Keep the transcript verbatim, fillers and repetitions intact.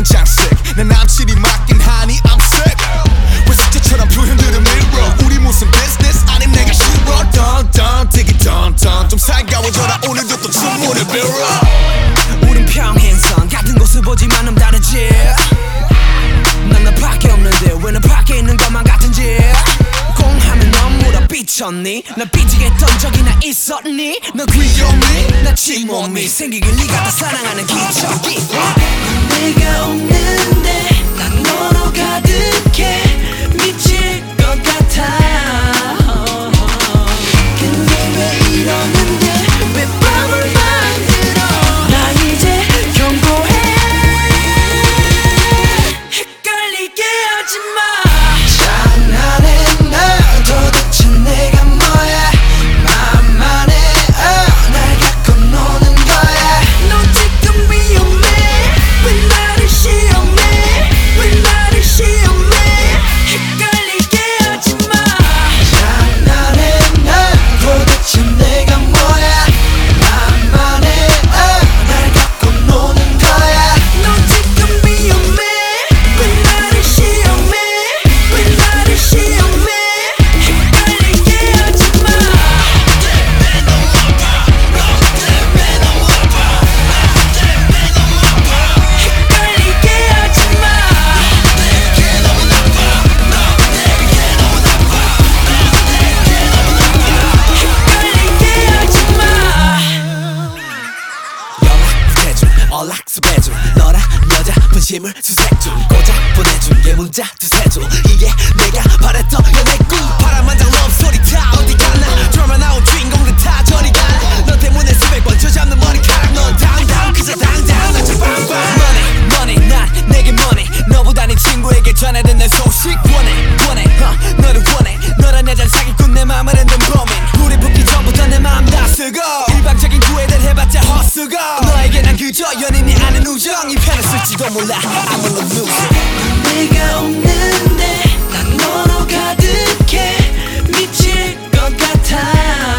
장색 내 남친이 맞긴 하니 I'm sick 왜 숙제처럼 표현들은 밀어 우리 무슨 business 아님 내가 싫어 던던 되게 던던 좀 살가워져라 오늘도 또 춤물을 빌어 우린 평행선 같은 곳을 보지만 넌 다르지 난 나밖에 없는데 왜 너 밖에 있는 것만 같은지 공하면 넌 물어 삐쳤니 나 삐지게 했던 적이나 있었니 너 귀여니 나 침몸이 생기길 네가 다 사랑하는 기적이 내가 없는데 난 너로 가득해 미칠 것 같아 근데 왜 이러는데 왜 밤을 만들어 나 이제 경고해 헷갈리게 하지마 장난해 나 도대체 내가 뭐야 맘만 해 어, 날 갖고 노는 거야 너 지금 위험해 왜 나를 시험해 왜 나를 시험해 헷갈리게 하지마 장난해 나 도대체 내가 뭐야 맘만 해 어, 날 갖고 노는 거야 너 지금 위험해 왜 나를 시험해 왜 나를 시험해 헷갈리게 하지마 헷갈리게 하지마 헷갈리게 하지마 연락 대중 연락서 배중 너라 여자 분심을 수색 중 고작 보내준 게 문자 두세 줄 이게 내가 바랬던 연애 꿈 파란만장 러브스토리 다 어디 갔나 드라마 나온 주인공들 다 저리 가나 너 때문에 수백 번 져잡는 머리카락 넌 당당 그저 당당 난 빵빵 money money 난 내게 money 너보다 네 친구에게 전해든 내 소식 원해 원해 uh, 너를 원해 너란 여잔 사기꾼 내 맘을 흔든 범인 우리 붙기 전부터 내 맘 다 쓰고 일방적인 구애들 해봤자 헛수고 너에게 난 그저 연인이 아닌 우정 이 편을 쓸지도 몰라 I'm a loser 내가 없는데 난 너로 가득해 미칠 것 같아